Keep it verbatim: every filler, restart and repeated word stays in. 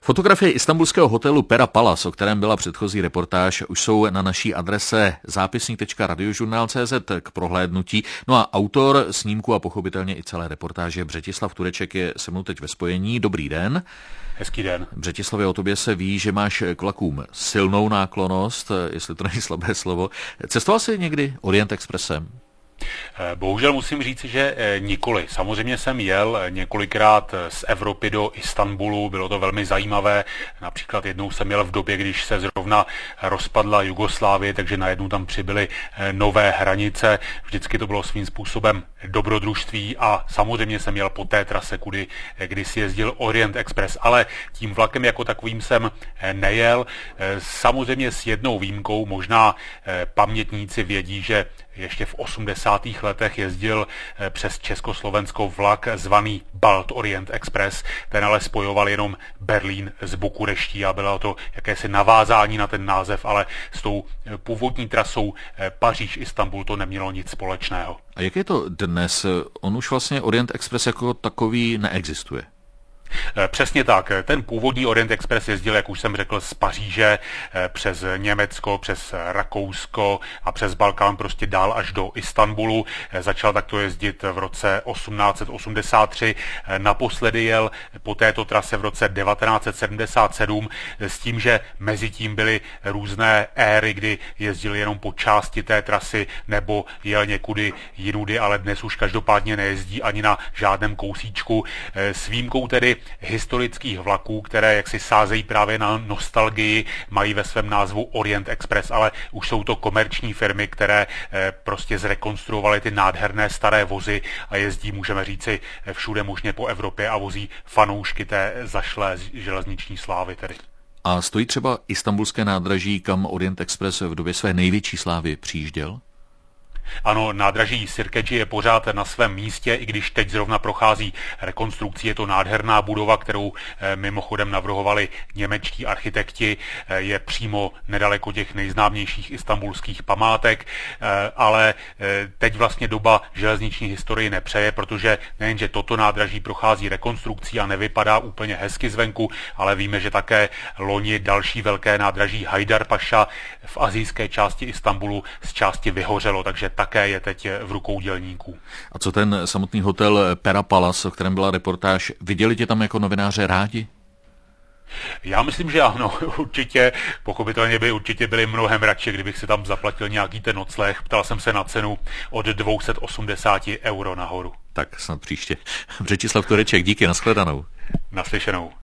Fotografie istanbulského hotelu Pera Palace, o kterém byla předchozí reportáž, už jsou na naší adrese zápisník tečka radiožurnál tečka cé zet k prohlédnutí. No a autor snímku a pochopitelně i celé reportáže Břetislav Tureček je se mnou teď ve spojení. Dobrý den. Hezký den. Břetislavě, o tobě se ví, že máš k vlakům silnou náklonnost, jestli to není slabé slovo. Cestoval jsi někdy Orient Expressem? Bohužel musím říct, že nikoli. Samozřejmě jsem jel několikrát z Evropy do Istanbulu, bylo to velmi zajímavé. Například jednou jsem jel v době, když se zrovna rozpadla Jugoslávie, takže najednou tam přibyly nové hranice. Vždycky to bylo svým způsobem dobrodružství a samozřejmě jsem jel po té trase, kudy kdysi jezdil Orient Express, ale tím vlakem jako takovým jsem nejel. Samozřejmě s jednou výjimkou, možná pamětníci vědí, že ještě v osmdesátých letech jezdil přes Československo vlak zvaný Balt Orient Express. Ten ale spojoval jenom Berlín s Bukureští a bylo to jakési navázání na ten název, ale s tou původní trasou Paříž-Istanbul to nemělo nic společného. A jak je to dnes? On už vlastně Orient Express jako takový neexistuje. Přesně tak. Ten původní Orient Express jezdil, jak už jsem řekl, z Paříže přes Německo, přes Rakousko a přes Balkán prostě dál až do Istanbulu. Začal takto jezdit v roce osmnáct set osmdesát tři. Naposledy jel po této trase v roce devatenáct set sedmdesát sedm s tím, že mezi tím byly různé éry, kdy jezdil jenom po části té trasy nebo jel někudy jinudy, ale dnes už každopádně nejezdí ani na žádném kousíčku. S výjimkou tedy historických vlaků, které jaksi sázejí právě na nostalgii, mají ve svém názvu Orient Express, ale už jsou to komerční firmy, které prostě zrekonstruovaly ty nádherné staré vozy a jezdí, můžeme říci, všude možně po Evropě a vozí fanoušky té zašlé železniční slávy tedy. A stojí třeba istanbulské nádraží, kam Orient Express v době své největší slávy přijížděl? Ano, nádraží Sirkeci je pořád na svém místě, i když teď zrovna prochází rekonstrukcí. Je to nádherná budova, kterou mimochodem navrhovali němečtí architekti. Je přímo nedaleko těch nejznámějších istanbulských památek, ale teď vlastně doba železniční historii nepřeje, protože nejenže toto nádraží prochází rekonstrukcí a nevypadá úplně hezky zvenku, ale víme, že také loni další velké nádraží Hajdar Paša v asijské části Istanbulu z části vyhořelo, takže také je teď v rukou dělníků. A co ten samotný hotel Pera Palace, o kterém byla reportáž, viděli tě tam jako novináře rádi? Já myslím, že ano, určitě, pochopitelně by určitě byli mnohem radši, kdybych si tam zaplatil nějaký ten nocleh. Ptal jsem se na cenu od dvě stě osmdesát euro nahoru. Tak snad příště. Břetislav Tureček, díky, nashledanou. Naslyšenou.